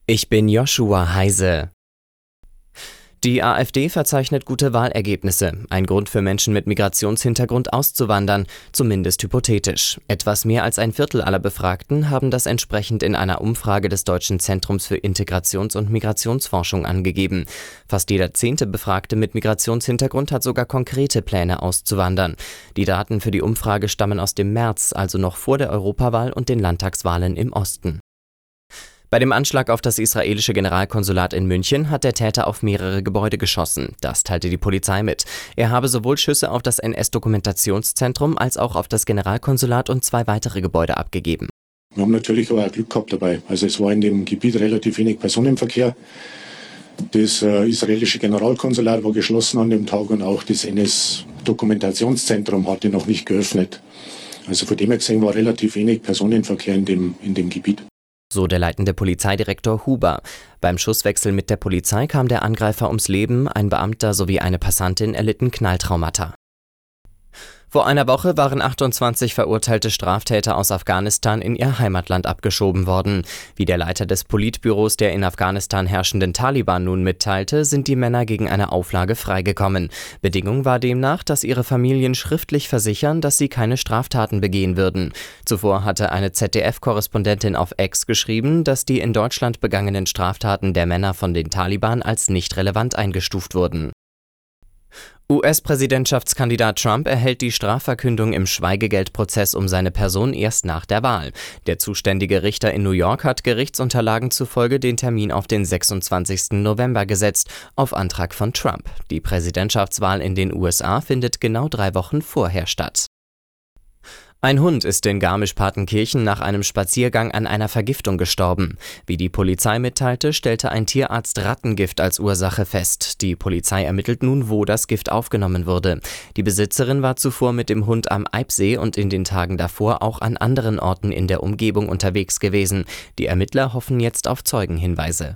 Ich bin Joshua Heise. Die AfD verzeichnet gute Wahlergebnisse. Ein Grund für Menschen mit Migrationshintergrund auszuwandern, zumindest hypothetisch. Etwas mehr als ein Viertel aller Befragten haben das entsprechend in einer Umfrage des Deutschen Zentrums für Integrations- und Migrationsforschung angegeben. Fast jeder 10. Befragte mit Migrationshintergrund hat sogar konkrete Pläne auszuwandern. Die Daten für die Umfrage stammen aus dem März, also noch vor der Europawahl und den Landtagswahlen im Osten. Bei dem Anschlag auf das israelische Generalkonsulat in München hat der Täter auf mehrere Gebäude geschossen. Das teilte die Polizei mit. Er habe sowohl Schüsse auf das NS-Dokumentationszentrum als auch auf das Generalkonsulat und 2 weitere Gebäude abgegeben. Wir haben natürlich auch Glück gehabt dabei. Also es war in dem Gebiet relativ wenig Personenverkehr. Das israelische Generalkonsulat war geschlossen an dem Tag und auch das NS-Dokumentationszentrum hatte noch nicht geöffnet. Also von dem her gesehen war relativ wenig Personenverkehr in dem Gebiet. So der leitende Polizeidirektor Huber. Beim Schusswechsel mit der Polizei kam der Angreifer ums Leben, ein Beamter sowie eine Passantin erlitten Knalltraumata. Vor einer Woche waren 28 verurteilte Straftäter aus Afghanistan in ihr Heimatland abgeschoben worden. Wie der Leiter des Politbüros der in Afghanistan herrschenden Taliban nun mitteilte, sind die Männer gegen eine Auflage freigekommen. Bedingung war demnach, dass ihre Familien schriftlich versichern, dass sie keine Straftaten begehen würden. Zuvor hatte eine ZDF-Korrespondentin auf X geschrieben, dass die in Deutschland begangenen Straftaten der Männer von den Taliban als nicht relevant eingestuft wurden. US-Präsidentschaftskandidat Trump erhält die Strafverkündung im Schweigegeldprozess um seine Person erst nach der Wahl. Der zuständige Richter in New York hat Gerichtsunterlagen zufolge den Termin auf den 26. November gesetzt, auf Antrag von Trump. Die Präsidentschaftswahl in den USA findet genau 3 Wochen vorher statt. Ein Hund ist in Garmisch-Partenkirchen nach einem Spaziergang an einer Vergiftung gestorben. Wie die Polizei mitteilte, stellte ein Tierarzt Rattengift als Ursache fest. Die Polizei ermittelt nun, wo das Gift aufgenommen wurde. Die Besitzerin war zuvor mit dem Hund am Eibsee und in den Tagen davor auch an anderen Orten in der Umgebung unterwegs gewesen. Die Ermittler hoffen jetzt auf Zeugenhinweise.